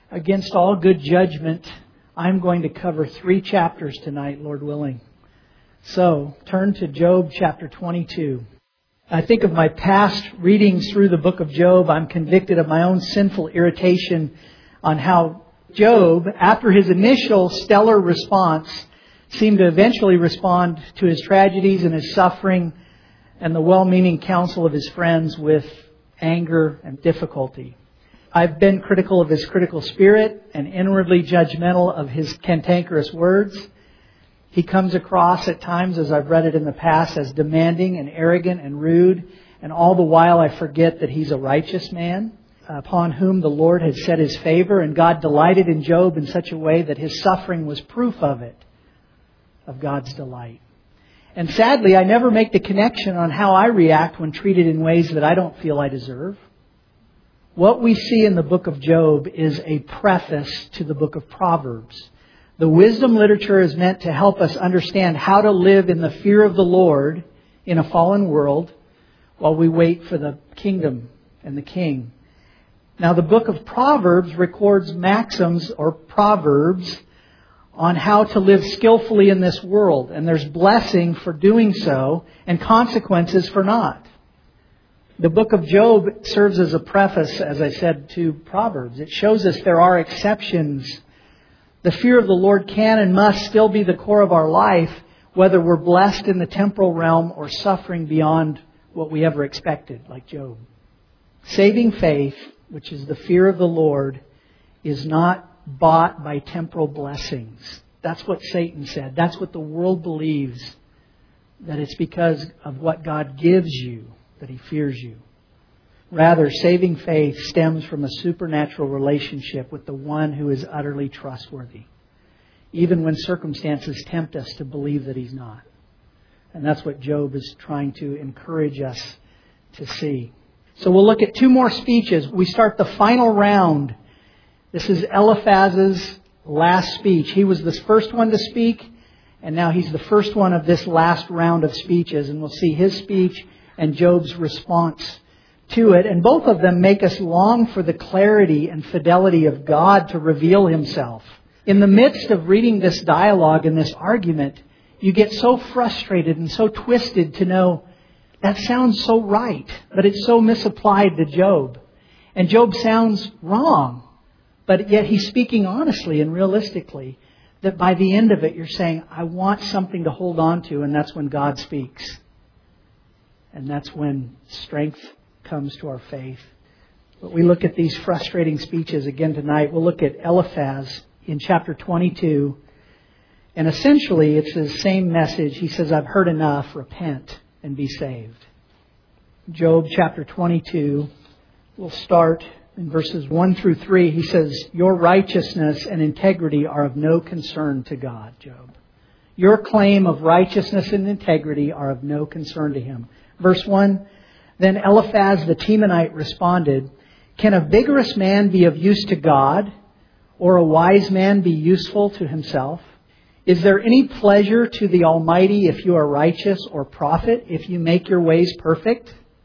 Against all good judgment, I'm going to cover 3 chapters tonight, Lord willing. So, turn to Job chapter 22. I think of my past readings through the book of Job. I'm convicted of my own sinful irritation on how Job, after his initial stellar response, seemed to eventually respond to his tragedies and his suffering and the well-meaning counsel of his friends with anger and difficulty. I've been critical of his critical spirit and inwardly judgmental of his cantankerous words. He comes across at times, as I've read it in the past, as demanding and arrogant and rude. And all the while I forget that he's a righteous man upon whom the Lord had set His favor. And God delighted in Job in such a way that his suffering was proof of it, of God's delight. And sadly, I never make the connection on how I react when treated in ways that I don't feel I deserve. What we see in the book of Job is a preface to the book of Proverbs. The wisdom literature is meant to help us understand how to live in the fear of the Lord in a fallen world while we wait for the kingdom and the king. Now, the book of Proverbs records maxims or proverbs on how to live skillfully in this world. And there's blessing for doing so and consequences for not. The book of Job serves as a preface, as I said, to Proverbs. It shows us there are exceptions. The fear of the Lord can and must still be the core of our life, whether we're blessed in the temporal realm or suffering beyond what we ever expected, like Job. Saving faith, which is the fear of the Lord, is not bought by temporal blessings. That's what Satan said. That's what the world believes, that it's because of what God gives you that He fears you. Rather, saving faith stems from a supernatural relationship with the one who is utterly trustworthy, even when circumstances tempt us to believe that He's not. And that's what Job is trying to encourage us to see. So we'll look at 2 more speeches. We start the final round. This is Eliphaz's last speech. He was the first one to speak, and now he's the first one of this last round of speeches. And we'll see his speech and Job's response to it. And both of them make us long for the clarity and fidelity of God to reveal Himself. In the midst of reading this dialogue and this argument, you get so frustrated and so twisted to know that sounds so right, but it's so misapplied to Job. And Job sounds wrong, but yet he's speaking honestly and realistically, that by the end of it you're saying, I want something to hold on to, and that's when God speaks. And that's when strength comes to our faith. But we look at these frustrating speeches again tonight. We'll look at Eliphaz in chapter 22. And essentially it's the same message. He says, I've heard enough. Repent and be saved. Job chapter 22. We'll start in verses 1 through 3. He says, your righteousness and integrity are of no concern to God, Job. Your claim of righteousness and integrity are of no concern to Him. Verse 1, then Eliphaz the Temanite responded, can a vigorous man be of use to God, or a wise man be useful to himself? Is there any pleasure to the Almighty if you are righteous, or profit if you make your ways perfect?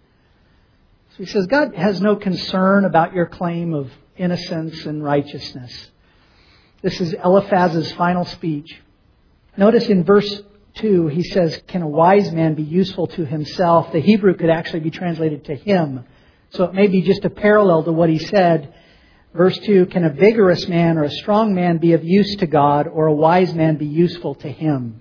So he says, God has no concern about your claim of innocence and righteousness. This is Eliphaz's final speech. Notice in verse 2, he says, can a wise man be useful to himself? The Hebrew could actually be translated to him. So it may be just a parallel to what he said. Verse 2, can a vigorous man or a strong man be of use to God, or a wise man be useful to him?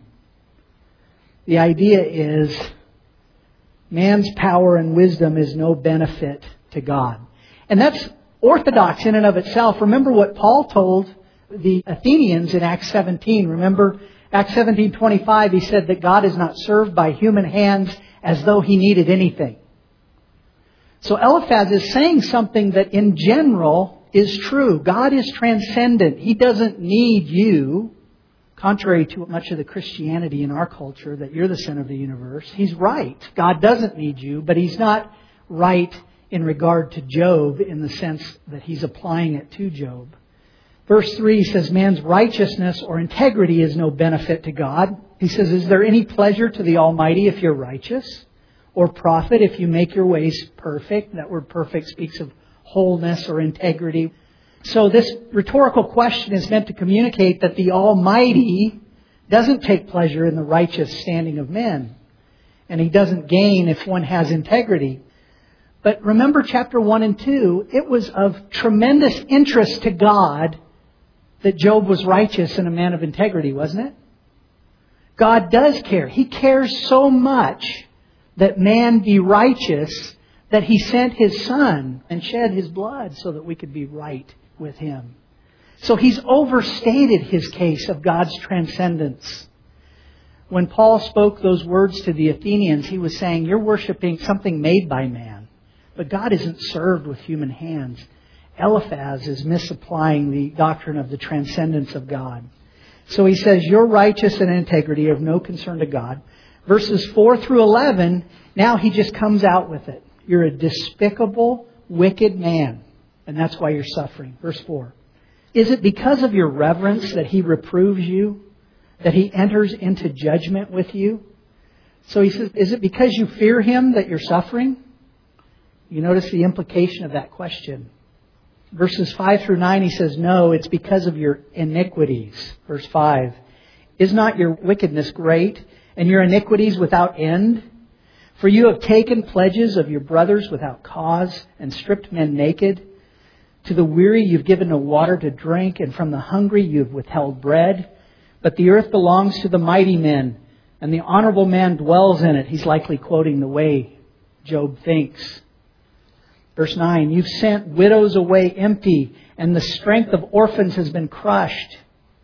The idea is man's power and wisdom is no benefit to God. And that's orthodox in and of itself. Remember what Paul told the Athenians in Acts 17. Remember Acts 17:25, he said that God is not served by human hands as though He needed anything. So Eliphaz is saying something that in general is true. God is transcendent. He doesn't need you, contrary to much of the Christianity in our culture, that you're the center of the universe. He's right. God doesn't need you, but He's not right in regard to Job in the sense that He's applying it to Job. Verse 3 says, man's righteousness or integrity is no benefit to God. He says, is there any pleasure to the Almighty if you're righteous? Or profit if you make your ways perfect? That word perfect speaks of wholeness or integrity. So this rhetorical question is meant to communicate that the Almighty doesn't take pleasure in the righteous standing of men. And He doesn't gain if one has integrity. But remember chapter 1 and 2, it was of tremendous interest to God that Job was righteous and a man of integrity, wasn't it? God does care. He cares so much that man be righteous that He sent His Son and shed His blood so that we could be right with Him. So He's overstated His case of God's transcendence. When Paul spoke those words to the Athenians, he was saying, you're worshiping something made by man. But God isn't served with human hands. Eliphaz is misapplying the doctrine of the transcendence of God. So he says, you're righteous and integrity are of no concern to God. Verses 4 through 11, now he just comes out with it. You're a despicable, wicked man. And that's why you're suffering. Verse 4. Is it because of your reverence that He reproves you? That He enters into judgment with you? So he says, is it because you fear Him that you're suffering? You notice the implication of that question. Verses 5 through 9, he says, no, it's because of your iniquities. Verse 5, is not your wickedness great, and your iniquities without end? For you have taken pledges of your brothers without cause, and stripped men naked. To the weary you've given no water to drink, and from the hungry you've withheld bread. But the earth belongs to the mighty men, and the honorable man dwells in it. He's likely quoting the way Job thinks. Verse 9, you've sent widows away empty, and the strength of orphans has been crushed.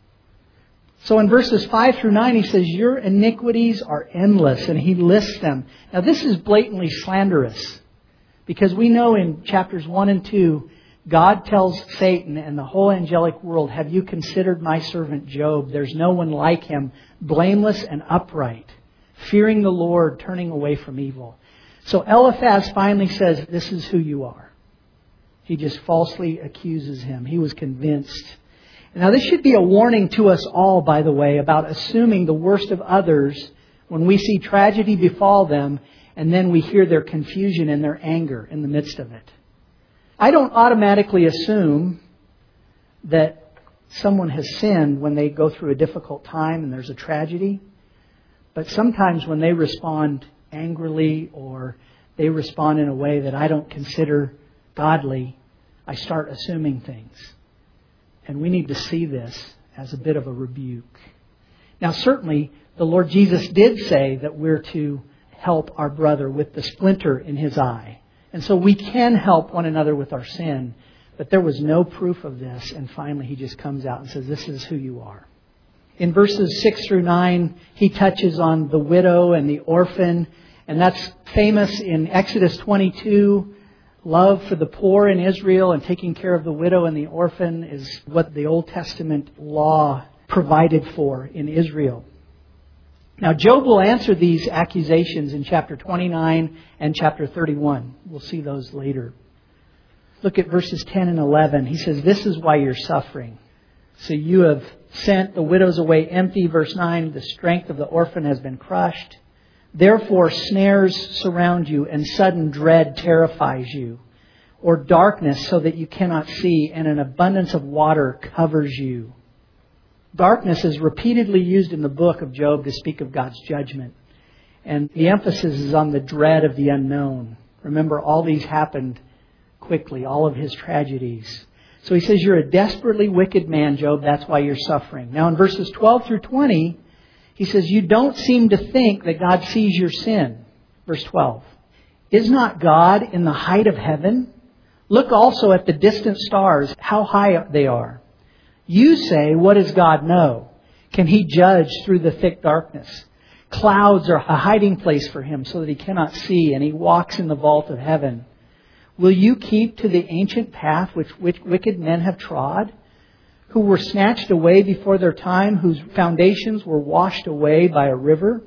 So in verses 5 through 9, he says, your iniquities are endless, and he lists them. Now this is blatantly slanderous, because we know in chapters 1 and 2, God tells Satan and the whole angelic world, have you considered my servant Job? There's no one like him, blameless and upright, fearing the Lord, turning away from evil. So Eliphaz finally says, this is who you are. He just falsely accuses him. He was convinced. Now this should be a warning to us all, by the way, about assuming the worst of others when we see tragedy befall them and then we hear their confusion and their anger in the midst of it. I don't automatically assume that someone has sinned when they go through a difficult time and there's a tragedy. But sometimes when they respond angrily or they respond in a way that I don't consider godly, I start assuming things. And we need to see this as a bit of a rebuke. Now certainly the Lord Jesus did say that we're to help our brother with the splinter in his eye. And so we can help one another with our sin. But there was no proof of this. And finally he just comes out and says, this is who you are. In verses 6 through 9, he touches on the widow and the orphan. And that's famous in Exodus 22. Love for the poor in Israel and taking care of the widow and the orphan is what the Old Testament law provided for in Israel. Now, Job will answer these accusations in chapter 29 and chapter 31. We'll see those later. Look at verses 10 and 11. He says, this is why you're suffering. So you have sent the widows away empty. Verse 9, the strength of the orphan has been crushed. Therefore, snares surround you and sudden dread terrifies you. Or darkness so that you cannot see, and an abundance of water covers you. Darkness is repeatedly used in the book of Job to speak of God's judgment. And the emphasis is on the dread of the unknown. Remember, all these happened quickly, all of his tragedies. So he says, you're a desperately wicked man, Job. That's why you're suffering. Now in verses 12 through 20, he says, you don't seem to think that God sees your sin. Verse 12. Is not God in the height of heaven? Look also at the distant stars, how high they are. You say, what does God know? Can He judge through the thick darkness? Clouds are a hiding place for Him so that He cannot see, and He walks in the vault of heaven. Will you keep to the ancient path which wicked men have trod, who were snatched away before their time, whose foundations were washed away by a river?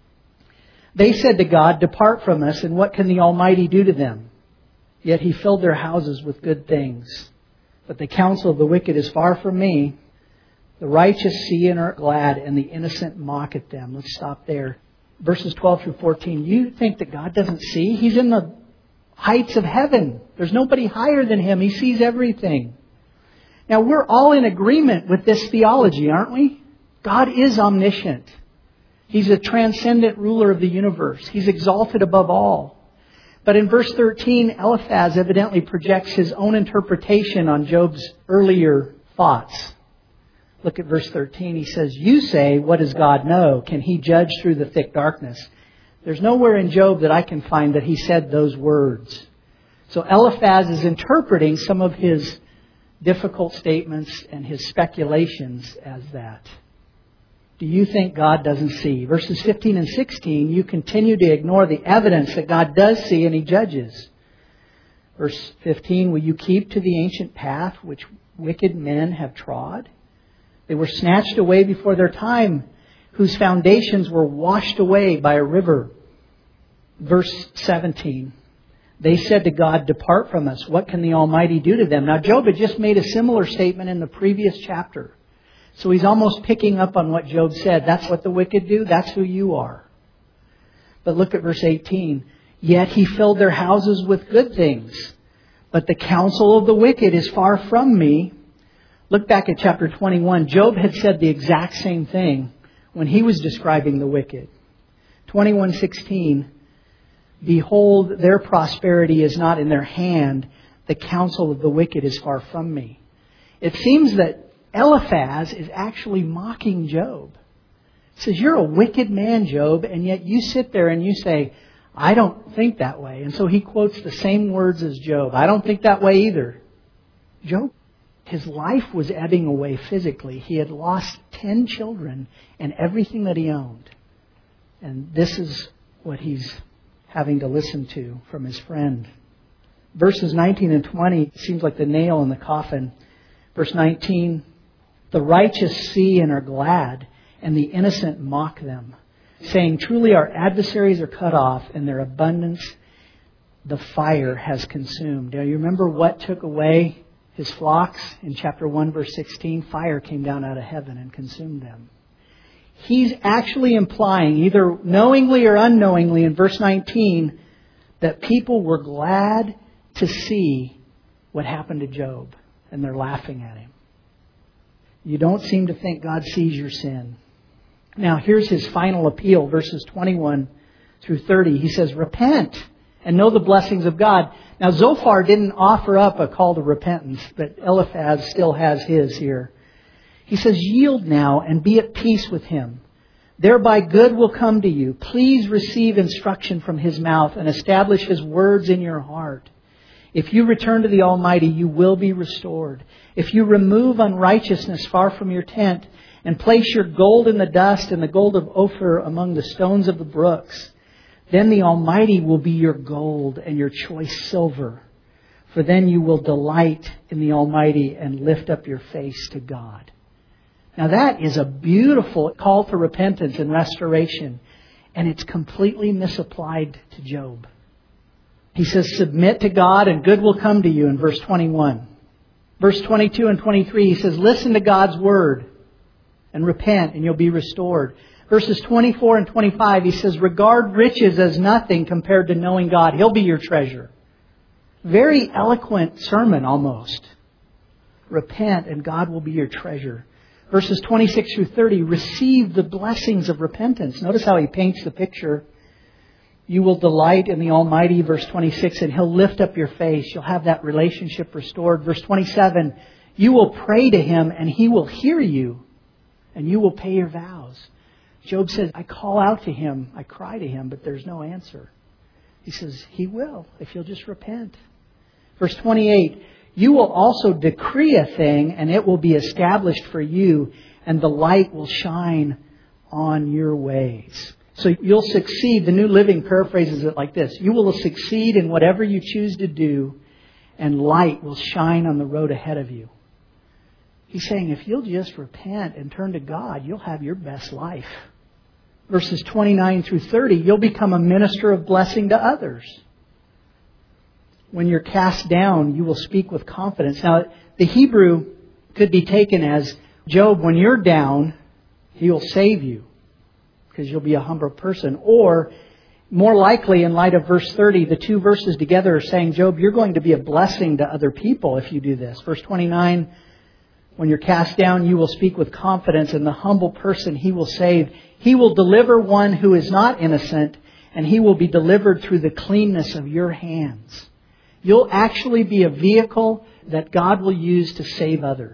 They said to God, depart from us, and what can the Almighty do to them? Yet He filled their houses with good things. But the counsel of the wicked is far from me. The righteous see and are glad, and the innocent mock at them. Let's stop there. Verses 12 through 14. You think that God doesn't see? He's in the heights of heaven. There's nobody higher than Him. He sees everything. Now, we're all in agreement with this theology, aren't we? God is omniscient. He's a transcendent ruler of the universe. He's exalted above all. But in verse 13, Eliphaz evidently projects his own interpretation on Job's earlier thoughts. Look at verse 13. He says, "You say, what does God know? Can He judge through the thick darkness?" There's nowhere in Job that I can find that he said those words. So Eliphaz is interpreting some of his difficult statements and his speculations as that. Do you think God doesn't see? Verses 15 and 16, you continue to ignore the evidence that God does see and He judges. Verse 15, will you keep to the ancient path which wicked men have trod? They were snatched away before their time, whose foundations were washed away by a river. Verse 17, they said to God, "Depart from us. What can the Almighty do to them?" Now Job had just made a similar statement in the previous chapter. So he's almost picking up on what Job said. That's what the wicked do. That's who you are. But look at verse 18. Yet He filled their houses with good things. But the counsel of the wicked is far from me. Look back at chapter 21. Job had said the exact same thing when he was describing the wicked. 21:16. Behold, their prosperity is not in their hand. The counsel of the wicked is far from me. It seems that Eliphaz is actually mocking Job. He says, you're a wicked man, Job, and yet you sit there and you say, I don't think that way. And so he quotes the same words as Job. I don't think that way either. Job, his life was ebbing away physically. He had lost 10 children and everything that he owned. And this is what he's having to listen to from his friend. Verses 19 and 20 seems like the nail in the coffin. Verse 19, the righteous see and are glad, and the innocent mock them, saying, truly our adversaries are cut off, and their abundance the fire has consumed. Now you remember what took away his flocks? In chapter 1, verse 16, fire came down out of heaven and consumed them. He's actually implying, either knowingly or unknowingly, in verse 19, that people were glad to see what happened to Job. And they're laughing at him. You don't seem to think God sees your sin. Now, here's his final appeal, verses 21 through 30. He says, repent and know the blessings of God. Now, Zophar didn't offer up a call to repentance, but Eliphaz still has his here. He says, yield now and be at peace with Him. Thereby good will come to you. Please receive instruction from His mouth and establish His words in your heart. If you return to the Almighty, you will be restored. If you remove unrighteousness far from your tent and place your gold in the dust and the gold of Ophir among the stones of the brooks, then the Almighty will be your gold and your choice silver. For then you will delight in the Almighty and lift up your face to God. Now that is a beautiful call to repentance and restoration, and it's completely misapplied to Job. He says, submit to God and good will come to you in verse 21. Verse 22 and 23, he says, listen to God's word and repent and you'll be restored. Verses 24 and 25, he says, regard riches as nothing compared to knowing God. He'll be your treasure. Very eloquent sermon almost. Repent and God will be your treasure. Verses 26 through 30, receive the blessings of repentance. Notice how he paints the picture. You will delight in the Almighty, verse 26, and He'll lift up your face. You'll have that relationship restored. Verse 27, you will pray to Him and He will hear you and you will pay your vows. Job says, I call out to Him, I cry to Him, but there's no answer. He says, He will, if you'll just repent. Verse 28, you will also decree a thing and it will be established for you and the light will shine on your ways. So you'll succeed. The New Living paraphrases it like this. You will succeed in whatever you choose to do and light will shine on the road ahead of you. He's saying if you'll just repent and turn to God, you'll have your best life. Verses 29 through 30, you'll become a minister of blessing to others. When you're cast down, you will speak with confidence. Now, the Hebrew could be taken as, Job, when you're down, He'll save you because you'll be a humble person. Or, more likely, in light of verse 30, the two verses together are saying, Job, you're going to be a blessing to other people if you do this. Verse 29, When you're cast down, you will speak with confidence, and the humble person He will save. He will deliver one who is not innocent, and he will be delivered through the cleanness of your hands. You'll actually be a vehicle that God will use to save others.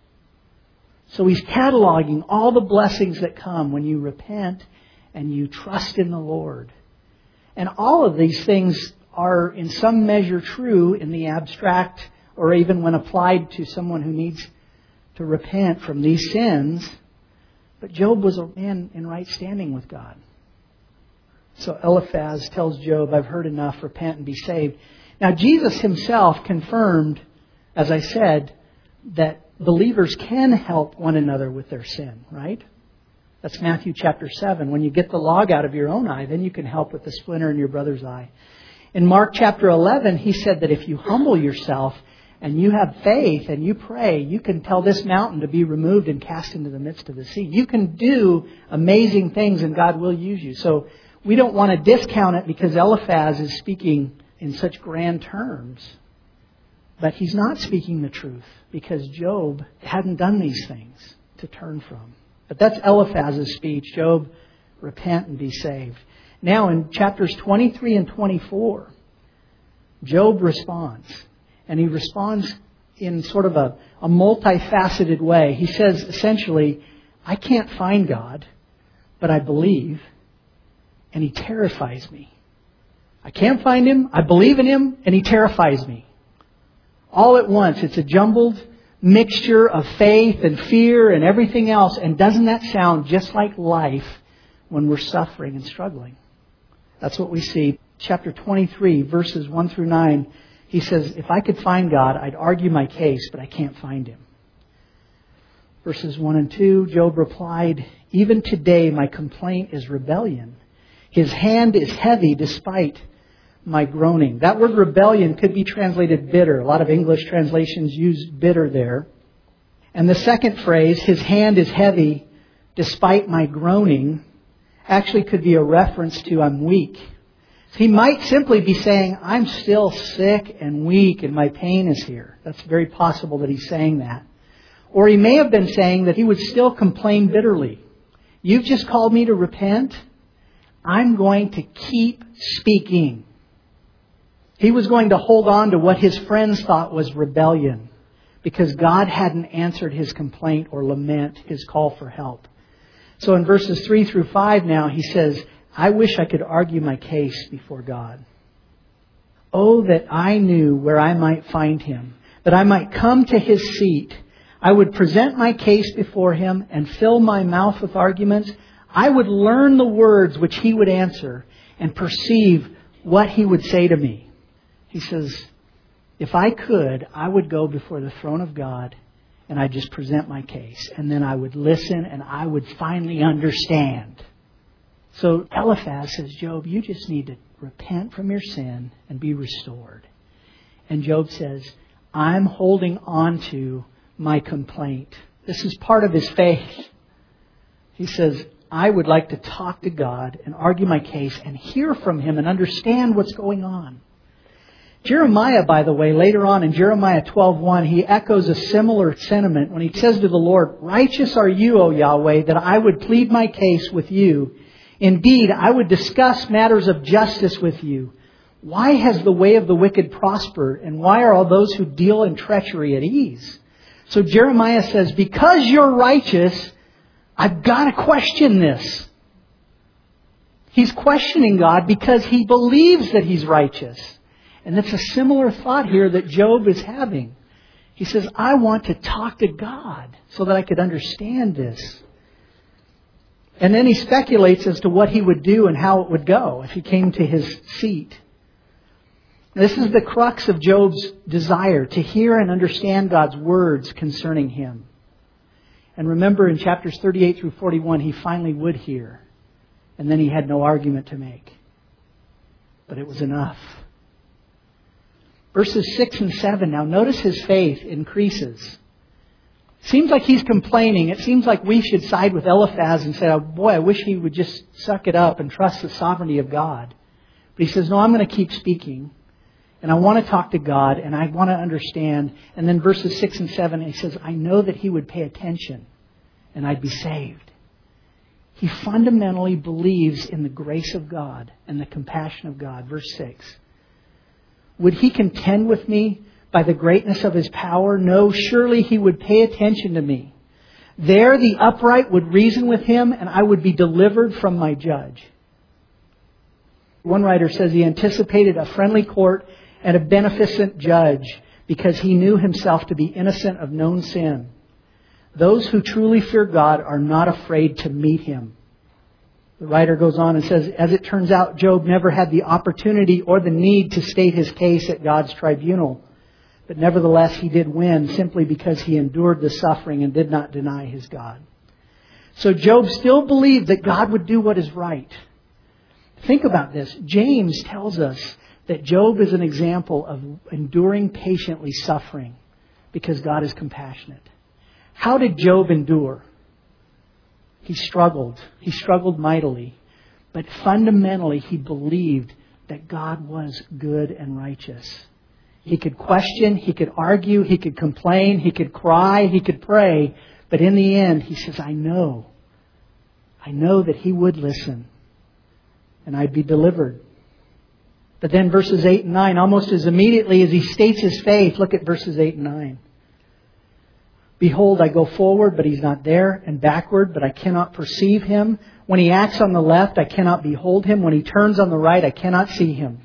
So He's cataloging all the blessings that come when you repent and you trust in the Lord. And all of these things are in some measure true in the abstract, or even when applied to someone who needs to repent from these sins. But Job was a man in right standing with God. So Eliphaz tells Job, I've heard enough, repent and be saved. Now Jesus Himself confirmed, as I said, that believers can help one another with their sin, right? That's Matthew chapter 7. When you get the log out of your own eye, then you can help with the splinter in your brother's eye. In Mark chapter 11, He said that if you humble yourself and you have faith and you pray, you can tell this mountain to be removed and cast into the midst of the sea. You can do amazing things and God will use you. So we don't want to discount it because Eliphaz is speaking in such grand terms. But he's not speaking the truth because Job hadn't done these things to turn from. But that's Eliphaz's speech. Job, repent and be saved. Now in chapters 23 and 24, Job responds. And he responds in sort of a multifaceted way. He says essentially, I can't find God, but I believe. And He terrifies me. I can't find Him, I believe in Him, and He terrifies me. All at once. It's a jumbled mixture of faith and fear and everything else. And doesn't that sound just like life when we're suffering and struggling? That's what we see. Chapter 23, verses 1 through 9. He says, if I could find God, I'd argue my case, but I can't find Him. Verses 1 and 2, Job replied, even today my complaint is rebellion. His hand is heavy despite my groaning. That word rebellion could be translated bitter. A lot of English translations use bitter there. And the second phrase, his hand is heavy despite my groaning, actually could be a reference to I'm weak. He might simply be saying, I'm still sick and weak and my pain is here. That's very possible that he's saying that. Or he may have been saying that he would still complain bitterly. You've just called me to repent. I'm going to keep speaking. He was going to hold on to what his friends thought was rebellion because God hadn't answered his complaint or lament, his call for help. So in verses 3 through 5 now, he says, I wish I could argue my case before God. Oh, that I knew where I might find Him, that I might come to His seat. I would present my case before Him and fill my mouth with arguments. I would learn the words which He would answer and perceive what He would say to me. He says, if I could, I would go before the throne of God and I'd just present my case. And then I would listen and I would finally understand. So Eliphaz says, Job, you just need to repent from your sin and be restored. And Job says, I'm holding on to my complaint. This is part of his faith. He says, I would like to talk to God and argue my case and hear from Him and understand what's going on. Jeremiah, by the way, later on in Jeremiah 12:1, he echoes a similar sentiment when he says to the Lord, righteous are you, O Yahweh, that I would plead my case with you. Indeed, I would discuss matters of justice with you. Why has the way of the wicked prospered? And why are all those who deal in treachery at ease? So Jeremiah says, because you're righteous, I've got to question this. He's questioning God because he believes that He's righteous. And it's a similar thought here that Job is having. He says, I want to talk to God so that I could understand this. And then he speculates as to what he would do and how it would go if he came to his seat. This is the crux of Job's desire, to hear and understand God's words concerning him. And remember in chapters 38 through 41, he finally would hear. And then he had no argument to make. But it was enough. Verses 6 and 7. Now notice his faith increases. Seems like he's complaining. It seems like we should side with Eliphaz and say, oh boy, I wish he would just suck it up and trust the sovereignty of God. But he says, no, I'm going to keep speaking. And I want to talk to God, and I want to understand. And then verses 6 and 7, he says, I know that he would pay attention, and I'd be saved. He fundamentally believes in the grace of God and the compassion of God. Verse 6. Would he contend with me by the greatness of his power? No, surely he would pay attention to me. There the upright would reason with him, and I would be delivered from my judge. One writer says he anticipated a friendly court and a beneficent judge because he knew himself to be innocent of known sin. Those who truly fear God are not afraid to meet him. The writer goes on and says, as it turns out, Job never had the opportunity or the need to state his case at God's tribunal. But nevertheless, he did win simply because he endured the suffering and did not deny his God. So Job still believed that God would do what is right. Think about this. James tells us that Job is an example of enduring patiently suffering because God is compassionate. How did Job endure? He struggled. He struggled mightily. But fundamentally, he believed that God was good and righteous. He could question, he could argue, he could complain, he could cry, he could pray. But in the end, he says, I know that he would listen. And I'd be delivered. But then verses 8 and 9, almost as immediately as he states his faith, look at verses 8 and 9. Behold, I go forward, but he's not there, and backward, but I cannot perceive him. When he acts on the left, I cannot behold him. When he turns on the right, I cannot see him.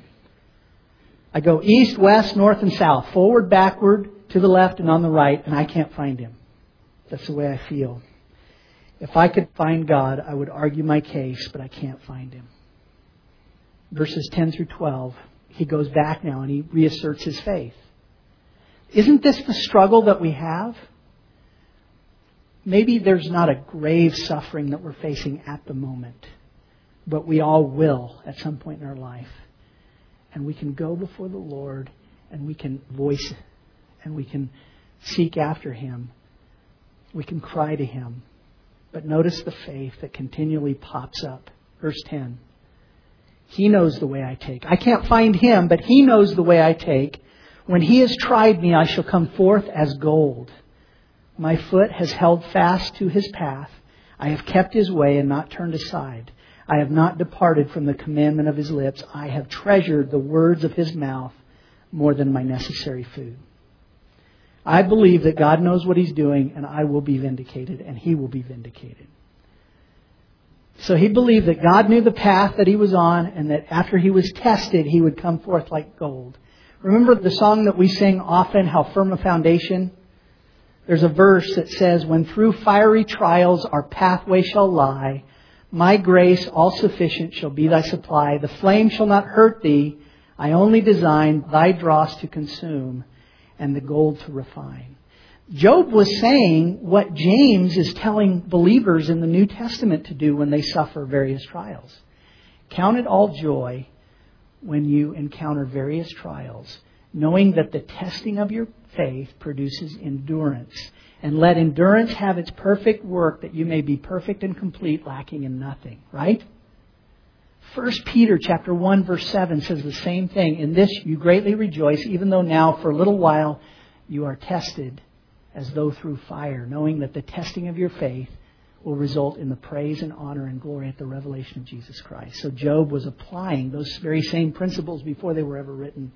I go east, west, north, and south, forward, backward, to the left, and on the right, and I can't find him. That's the way I feel. If I could find God, I would argue my case, but I can't find him. Verses 10 through 12, he goes back now and he reasserts his faith. Isn't this the struggle that we have? Maybe there's not a grave suffering that we're facing at the moment, but we all will at some point in our life. And we can go before the Lord and we can voice and we can seek after him. We can cry to him. But notice the faith that continually pops up. Verse 10. He knows the way I take. I can't find him, but he knows the way I take. When he has tried me, I shall come forth as gold. My foot has held fast to his path. I have kept his way and not turned aside. I have not departed from the commandment of his lips. I have treasured the words of his mouth more than my necessary food. I believe that God knows what he's doing, and I will be vindicated, and he will be vindicated. So he believed that God knew the path that he was on, and that after he was tested, he would come forth like gold. Remember the song that we sing often, How Firm a Foundation? There's a verse that says, when through fiery trials our pathway shall lie, my grace all sufficient shall be thy supply. The flame shall not hurt thee. I only design thy dross to consume and the gold to refine. Job was saying what James is telling believers in the New Testament to do when they suffer various trials. Count it all joy when you encounter various trials, knowing that the testing of your faith produces endurance. And let endurance have its perfect work, that you may be perfect and complete, lacking in nothing. Right? 1 Peter chapter 1 verse 7 says the same thing. In this you greatly rejoice, even though now for a little while you are tested as though through fire, knowing that the testing of your faith will result in the praise and honor and glory at the revelation of Jesus Christ. So Job was applying those very same principles before they were ever written.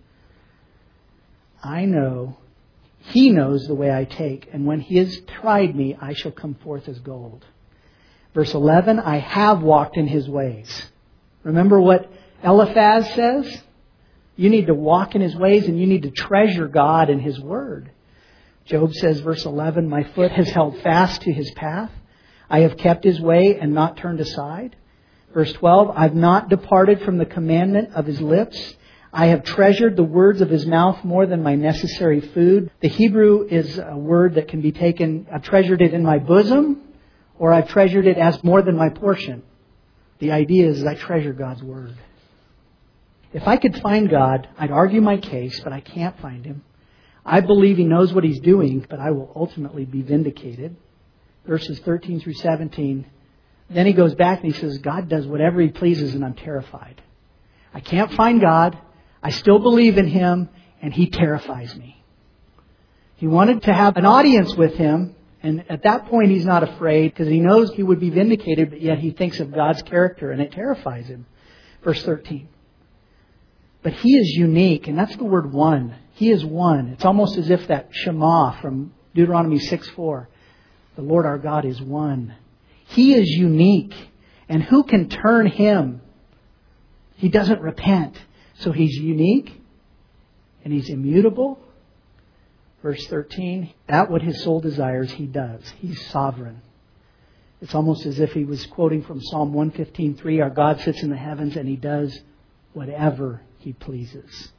I know he knows the way I take, and when he has tried me, I shall come forth as gold. Verse 11, I have walked in his ways. Remember what Eliphaz says? You need to walk in his ways and you need to treasure God and his word. Job says, verse 11, my foot has held fast to his path. I have kept his way and not turned aside. Verse 12, I've not departed from the commandment of his lips. I have treasured the words of his mouth more than my necessary food. The Hebrew is a word that can be taken, I've treasured it in my bosom, or I've treasured it as more than my portion. The idea is I treasure God's word. If I could find God, I'd argue my case, but I can't find him. I believe he knows what he's doing, but I will ultimately be vindicated. Verses 13 through 17. Then he goes back and he says, God does whatever he pleases and I'm terrified. I can't find God. I still believe in Him, and He terrifies me. He wanted to have an audience with Him, and at that point he's not afraid because he knows he would be vindicated, but yet he thinks of God's character, and it terrifies him. Verse 13. But He is unique, and that's the word one. He is one. It's almost as if that Shema from Deuteronomy 6:4. The Lord our God is one. He is unique. And who can turn Him? He doesn't repent. So He's unique. And He's immutable. Verse 13. That what His soul desires, He does. He's sovereign. It's almost as if he was quoting from Psalm 115:3. Our God sits in the heavens and He does whatever He pleases.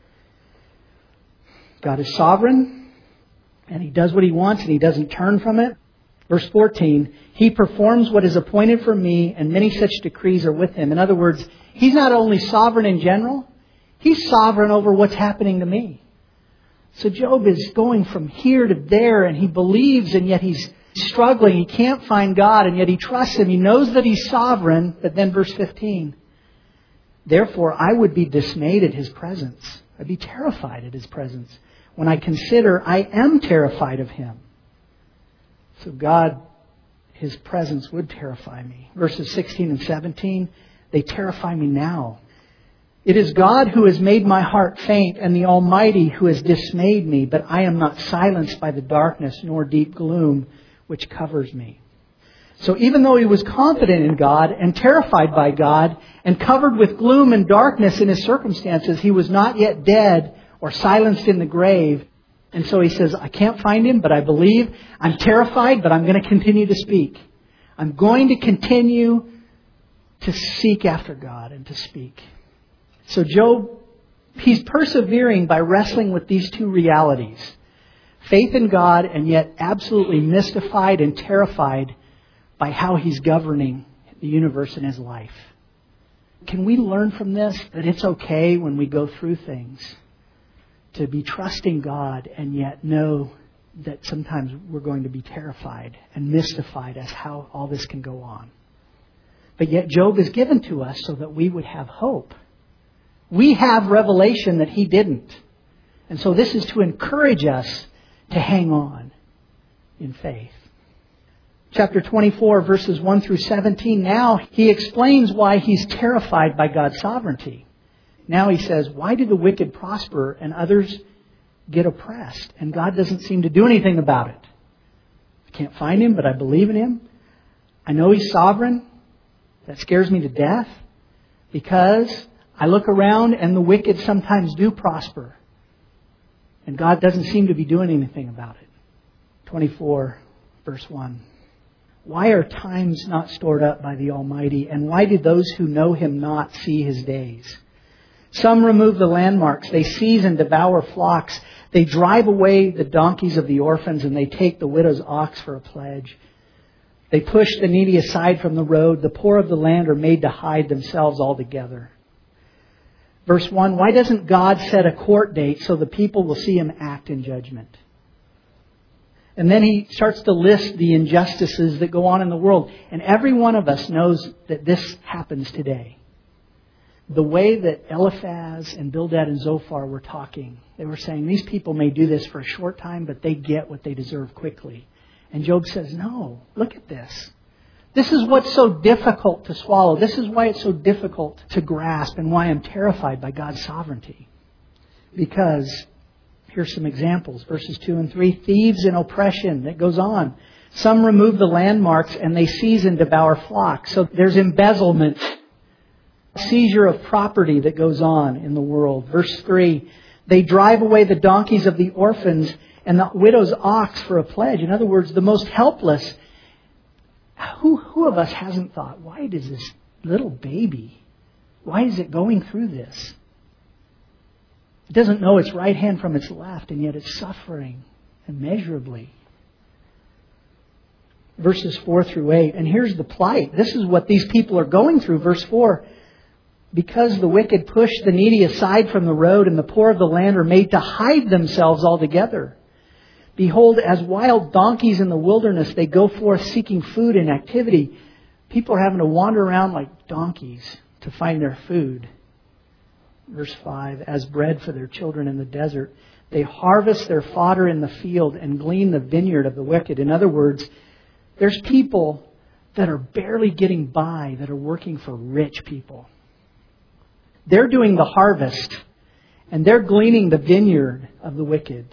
God is sovereign. And He does what He wants and He doesn't turn from it. Verse 14, He performs what is appointed for me, and many such decrees are with Him. In other words, He's not only sovereign in general, He's sovereign over what's happening to me. So Job is going from here to there, and he believes, and yet he's struggling. He can't find God, and yet he trusts Him. He knows that He's sovereign. But then verse 15, therefore I would be dismayed at His presence. I'd be terrified at His presence. When I consider I am terrified of Him. So God, His presence would terrify me. Verses 16 and 17, they terrify me now. It is God who has made my heart faint, and the Almighty who has dismayed me, but I am not silenced by the darkness nor deep gloom which covers me. So even though he was confident in God and terrified by God and covered with gloom and darkness in his circumstances, he was not yet dead or silenced in the grave. And so he says, I can't find Him, but I believe. I'm terrified, but I'm going to continue to speak. I'm going to continue to seek after God and to speak. So Job, he's persevering by wrestling with these two realities. Faith in God, and yet absolutely mystified and terrified by how He's governing the universe in his life. Can we learn from this that it's okay when we go through things to be trusting God and yet know that sometimes we're going to be terrified and mystified as how all this can go on? But yet Job is given to us so that we would have hope. We have revelation that he didn't. And so this is to encourage us to hang on in faith. Chapter 24, verses 1 through 17. Now he explains why he's terrified by God's sovereignty. Now he says, why do the wicked prosper and others get oppressed? And God doesn't seem to do anything about it. I can't find Him, but I believe in Him. I know He's sovereign. That scares me to death because I look around and the wicked sometimes do prosper. And God doesn't seem to be doing anything about it. 24, verse 1. Why are times not stored up by the Almighty? And why do those who know Him not see His days? Some remove the landmarks. They seize and devour flocks. They drive away the donkeys of the orphans, and they take the widow's ox for a pledge. They push the needy aside from the road. The poor of the land are made to hide themselves altogether. Verse 1, why doesn't God set a court date so the people will see Him act in judgment? And then he starts to list the injustices that go on in the world. And every one of us knows that this happens today. The way that Eliphaz and Bildad and Zophar were talking, they were saying these people may do this for a short time, but they get what they deserve quickly. And Job says, no, look at this. This is what's so difficult to swallow. This is why it's so difficult to grasp and why I'm terrified by God's sovereignty. Because here's some examples. Verses 2 and 3. Thieves and oppression. That goes on. Some remove the landmarks and they seize and devour flocks. So there's embezzlement. Seizure of property that goes on in the world. Verse 3. They drive away the donkeys of the orphans and the widow's ox for a pledge. In other words, the most helpless. Who of us hasn't thought, why does this little baby, why is it going through this? It doesn't know its right hand from its left, and yet it's suffering immeasurably. Verses 4 through 8. And here's the plight. This is what these people are going through. Verse 4. Because the wicked push the needy aside from the road, and the poor of the land are made to hide themselves altogether. Behold, as wild donkeys in the wilderness, they go forth seeking food and activity. People are having to wander around like donkeys to find their food. Verse 5, as bread for their children in the desert. They harvest their fodder in the field and glean the vineyard of the wicked. In other words, there's people that are barely getting by that are working for rich people. They're doing the harvest and they're gleaning the vineyard of the wicked.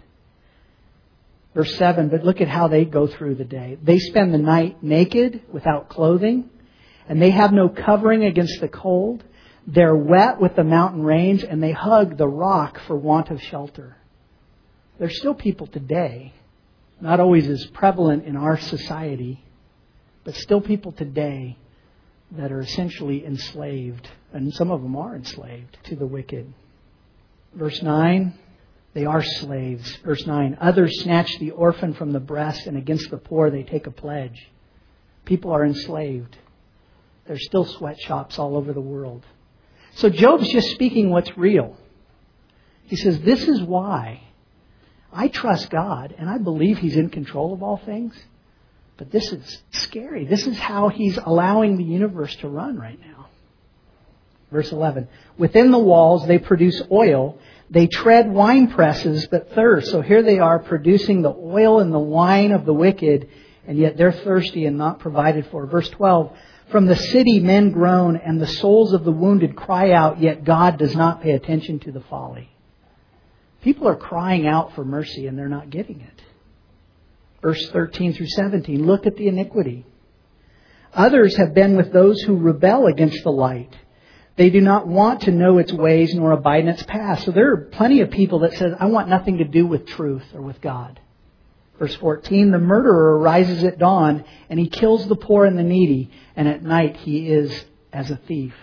Verse 7, but look at how they go through the day. They spend the night naked, without clothing, and they have no covering against the cold. They're wet with the mountain rains, and they hug the rock for want of shelter. There's still people today, not always as prevalent in our society, but still people today that are essentially enslaved, and some of them are enslaved to the wicked. Verse 9, they are slaves. Verse 9, others snatch the orphan from the breast, and against the poor they take a pledge. People are enslaved. There's still sweatshops all over the world. So Job's just speaking what's real. He says, this is why I trust God, and I believe He's in control of all things. But this is scary. This is how He's allowing the universe to run right now. Verse 11, within the walls they produce oil. They tread wine presses that thirst. So here they are producing the oil and the wine of the wicked, and yet they're thirsty and not provided for. Verse 12, from the city men groan, and the souls of the wounded cry out, yet God does not pay attention to the folly. People are crying out for mercy and they're not getting it. Verse 13 through 17, look at the iniquity. Others have been with those who rebel against the light. They do not want to know its ways nor abide in its paths. So there are plenty of people that say, I want nothing to do with truth or with God. Verse 14, the murderer arises at dawn and he kills the poor and the needy, and at night he is as a thief.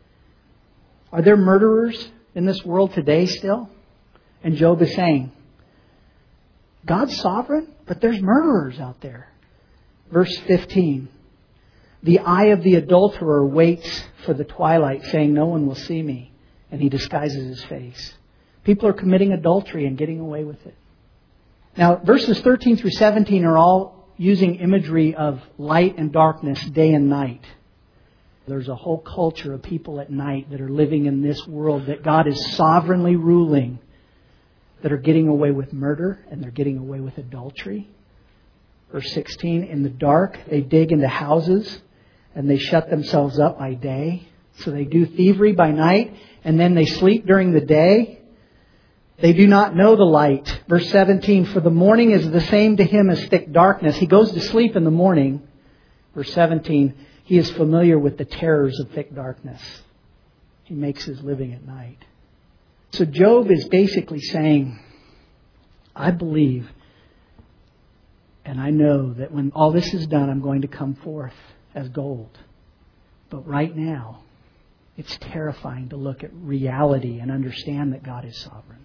Are there murderers in this world today still? And Job is saying, God's sovereign, but there's murderers out there. Verse 15, the eye of the adulterer waits for the twilight, saying, no one will see me. And he disguises his face. People are committing adultery and getting away with it. Now, verses 13 through 17 are all using imagery of light and darkness, day and night. There's a whole culture of people at night that are living in this world that God is sovereignly ruling, that are getting away with murder and they're getting away with adultery. Verse 16, in the dark they dig into houses and they shut themselves up by day. So they do thievery by night and then they sleep during the day. They do not know the light. Verse 17, for the morning is the same to him as thick darkness. He goes to sleep in the morning. Verse 17, he is familiar with the terrors of thick darkness. He makes his living at night. So Job is basically saying, I believe and I know that when all this is done, I'm going to come forth as gold. But right now, it's terrifying to look at reality and understand that God is sovereign.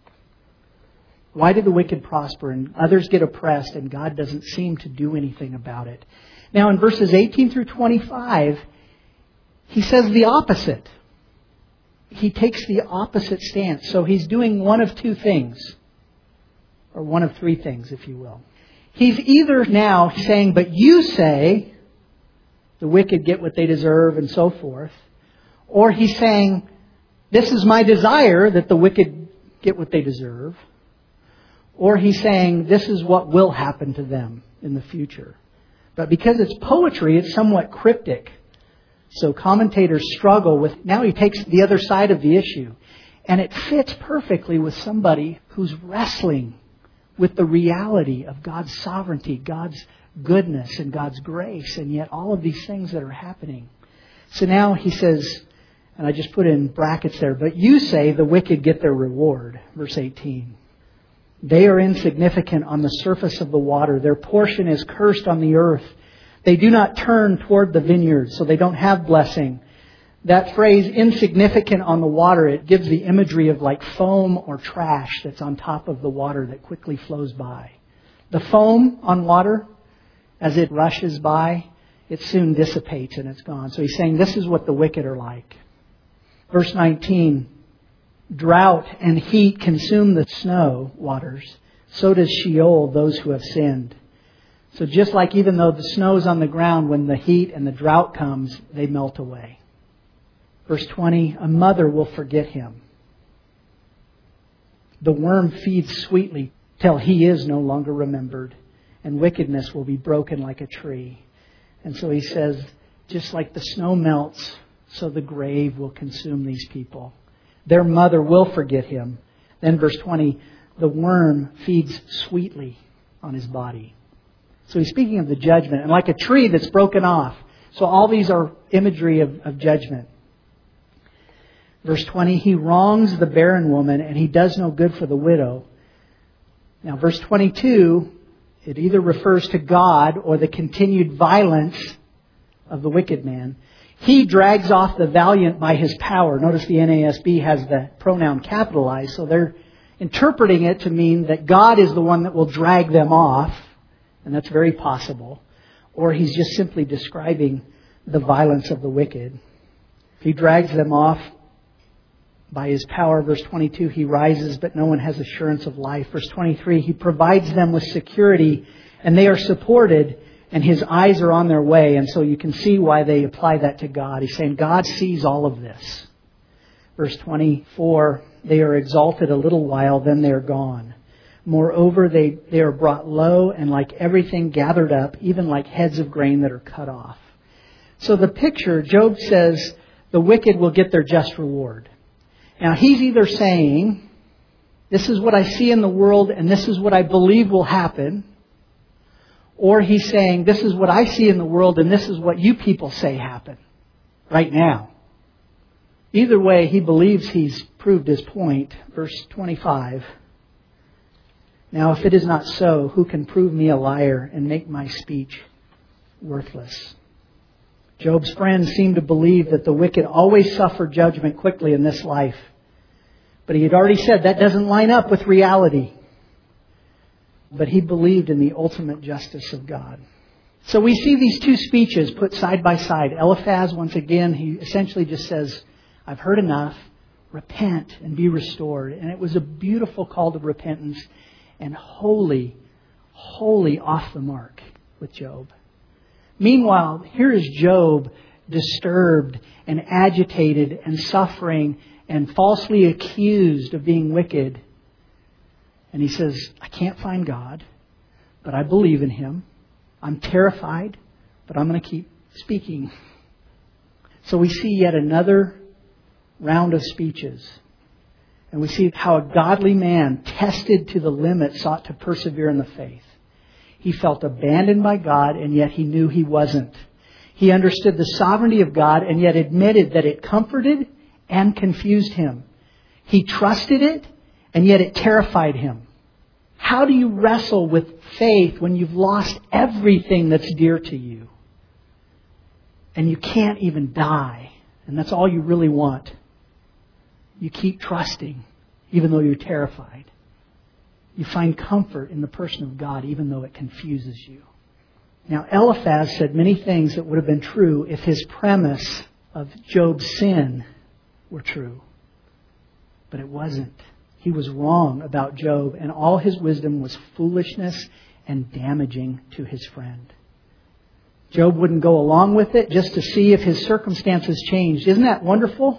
Why do the wicked prosper and others get oppressed and God doesn't seem to do anything about it? Now in verses 18 through 25, he says the opposite. He takes the opposite stance. So he's doing one of two things. Or one of three things, if you will. He's either now saying, but you say the wicked get what they deserve and so forth. Or he's saying, this is my desire that the wicked get what they deserve. Or he's saying, this is what will happen to them in the future. But because it's poetry, it's somewhat cryptic. So commentators struggle with, now he takes the other side of the issue. And it fits perfectly with somebody who's wrestling with the reality of God's sovereignty, God's goodness, and God's grace, and yet all of these things that are happening. So now he says, and I just put in brackets there, but you say the wicked get their reward. Verse 18. They are insignificant on the surface of the water. Their portion is cursed on the earth. They do not turn toward the vineyard, so they don't have blessing. That phrase, insignificant on the water, it gives the imagery of like foam or trash that's on top of the water that quickly flows by. The foam on water, as it rushes by, it soon dissipates and it's gone. So he's saying this is what the wicked are like. Verse 19, drought and heat consume the snow waters. So does Sheol those who have sinned. So just like even though the snow's on the ground, when the heat and the drought comes, they melt away. Verse 20, a mother will forget him. The worm feeds sweetly till he is no longer remembered, and wickedness will be broken like a tree. And so he says, just like the snow melts, so the grave will consume these people. Their mother will forget him. Then verse 20, the worm feeds sweetly on his body. So he's speaking of the judgment, and like a tree that's broken off. So all these are imagery of judgment. Verse 20, he wrongs the barren woman, and he does no good for the widow. Now verse 22, it either refers to God or the continued violence of the wicked man. He drags off the valiant by his power. Notice the NASB has the pronoun capitalized, so they're interpreting it to mean that God is the one that will drag them off, and that's very possible. Or he's just simply describing the violence of the wicked. He drags them off by his power. Verse 22, he rises, but no one has assurance of life. Verse 23, he provides them with security, and they are supported, and his eyes are on their way. And so you can see why they apply that to God. He's saying God sees all of this. Verse 24, they are exalted a little while, then they are gone. Moreover, they are brought low, and like everything gathered up, even like heads of grain that are cut off. So the picture, Job says, the wicked will get their just reward. Now he's either saying, this is what I see in the world, and this is what I believe will happen. Or he's saying, this is what I see in the world, and this is what you people say happen right now. Either way, he believes he's proved his point. Verse 25. Now, if it is not so, who can prove me a liar and make my speech worthless? Job's friends seem to believe that the wicked always suffer judgment quickly in this life. But he had already said that doesn't line up with reality. But he believed in the ultimate justice of God. So we see these two speeches put side by side. Eliphaz, once again, he essentially just says, I've heard enough. Repent and be restored. And it was a beautiful call to repentance and wholly off the mark with Job. Meanwhile, here is Job disturbed and agitated and suffering and falsely accused of being wicked. And he says, I can't find God, but I believe in Him. I'm terrified, but I'm going to keep speaking. So we see yet another round of speeches. And we see how a godly man, tested to the limit, sought to persevere in the faith. He felt abandoned by God, and yet he knew he wasn't. He understood the sovereignty of God, and yet admitted that it comforted and confused him. He trusted it, and yet it terrified him. How do you wrestle with faith when you've lost everything that's dear to you? And you can't even die, and that's all you really want. You keep trusting, even though you're terrified. You find comfort in the person of God, even though it confuses you. Now, Eliphaz said many things that would have been true if his premise of Job's sin were true. But it wasn't. He was wrong about Job, and all his wisdom was foolishness and damaging to his friend. Job wouldn't go along with it just to see if his circumstances changed. Isn't that wonderful?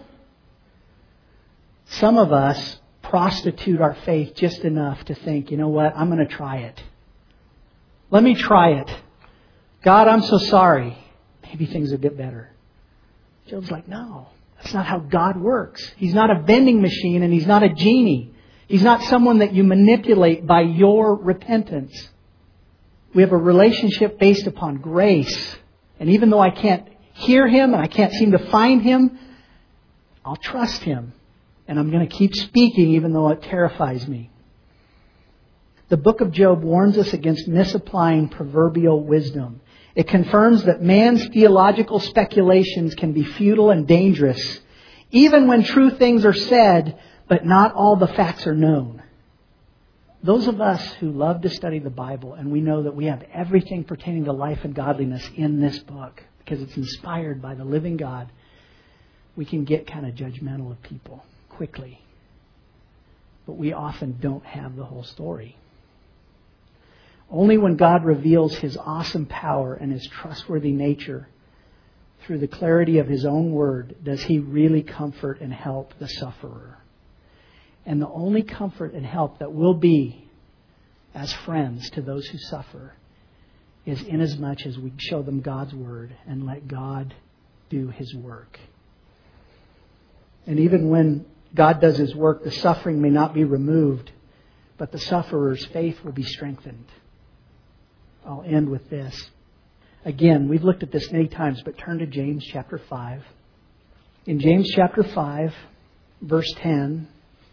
Some of us prostitute our faith just enough to think, you know what, I'm going to try it. Let me try it. God, I'm so sorry. Maybe things will get better. Job's like, no, that's not how God works. He's not a vending machine, and He's not a genie. He's not someone that you manipulate by your repentance. We have a relationship based upon grace. And even though I can't hear Him and I can't seem to find Him, I'll trust Him. And I'm going to keep speaking even though it terrifies me. The book of Job warns us against misapplying proverbial wisdom. It confirms that man's theological speculations can be futile and dangerous, even when true things are said, but not all the facts are known. Those of us who love to study the Bible, and we know that we have everything pertaining to life and godliness in this book, because it's inspired by the living God, we can get kind of judgmental of people quickly. But we often don't have the whole story. Only when God reveals His awesome power and His trustworthy nature through the clarity of His own word does He really comfort and help the sufferer. And the only comfort and help that we'll be as friends to those who suffer is inasmuch as we show them God's Word and let God do His work. And even when God does His work, the suffering may not be removed, but the sufferer's faith will be strengthened. I'll end with this. Again, we've looked at this many times, but turn to James chapter 5. In James chapter 5, verse 10,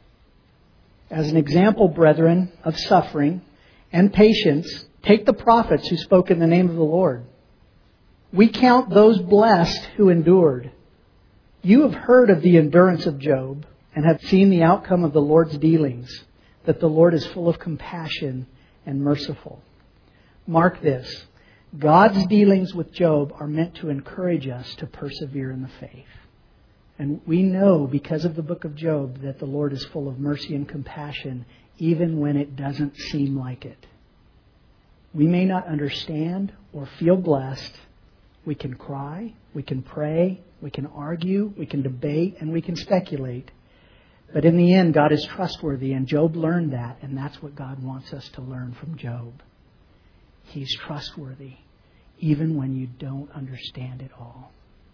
as an example, brethren, of suffering and patience, take the prophets who spoke in the name of the Lord. We count those blessed who endured. You have heard of the endurance of Job and have seen the outcome of the Lord's dealings, that the Lord is full of compassion and merciful. Mark this. God's dealings with Job are meant to encourage us to persevere in the faith. And we know because of the book of Job that the Lord is full of mercy and compassion even when it doesn't seem like it. We may not understand or feel blessed. We can cry, we can pray, we can argue, we can debate, and we can speculate. But in the end, God is trustworthy, and Job learned that, and that's what God wants us to learn from Job. He's trustworthy, even when you don't understand it all.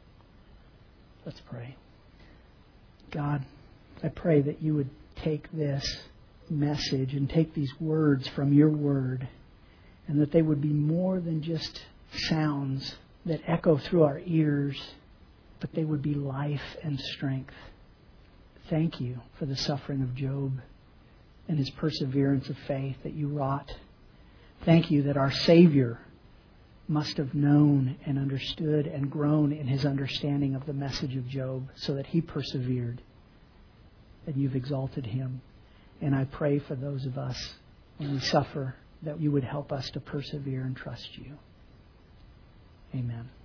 Let's pray. God, I pray that you would take this message and take these words from your word, and that they would be more than just sounds that echo through our ears, but they would be life and strength. Thank you for the suffering of Job and his perseverance of faith that you wrought. Thank you that our Savior must have known and understood and grown in his understanding of the message of Job so that he persevered, and you've exalted him. And I pray for those of us when we suffer that you would help us to persevere and trust you. Amen.